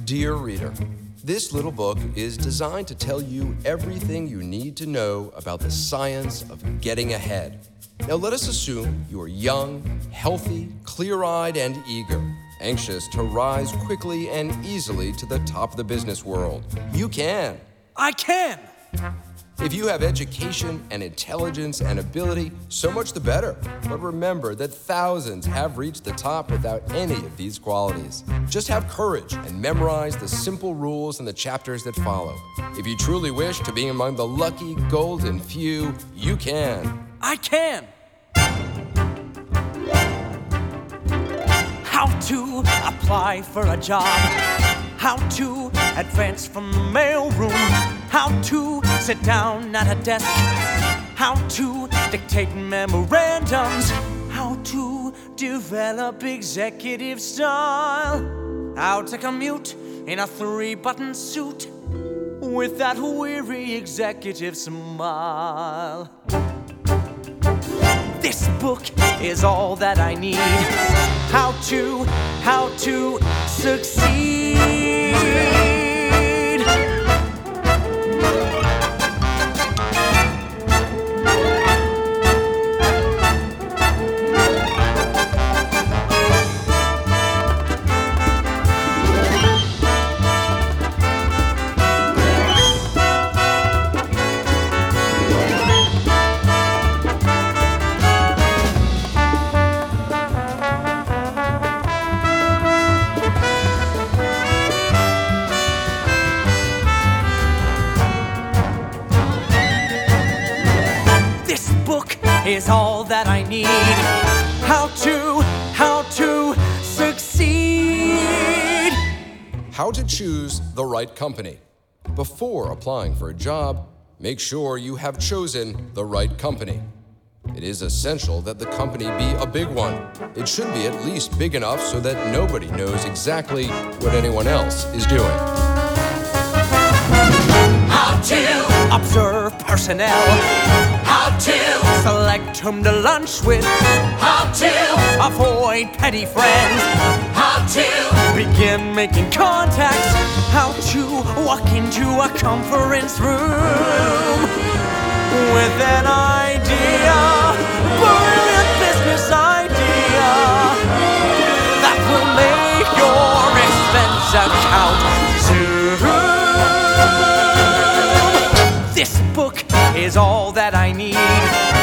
Dear reader, this little book is designed to tell you everything you need to know about the science of getting ahead. Now let us assume you are young, healthy, clear-eyed, and eager, anxious to rise quickly and easily to the top of the business world. You can. I can! If you have education and intelligence and ability, so much the better. But remember that thousands have reached the top without any of these qualities. Just have courage and memorize the simple rules in the chapters that follow. If you truly wish to be among the lucky golden few, you can. I can! How to apply for a job. How to advance from the mailroom. How to sit down at a desk. How to dictate memorandums. How to develop executive style. How to commute in a 3-button suit with that weary executive smile. This book is all that I need. How to succeed. Is all that I need. How to succeed. How to choose the right company. Before applying for a job, make sure you have chosen the right company. It is essential that the company be a big one. It should be at least big enough so that nobody knows exactly what anyone else is doing. How to observe personnel. How to select whom to lunch with. How to avoid petty friends. How to begin making contacts. How to walk into a conference room with an idea, brilliant business idea that will make your expense account zoom. This book is all that I need.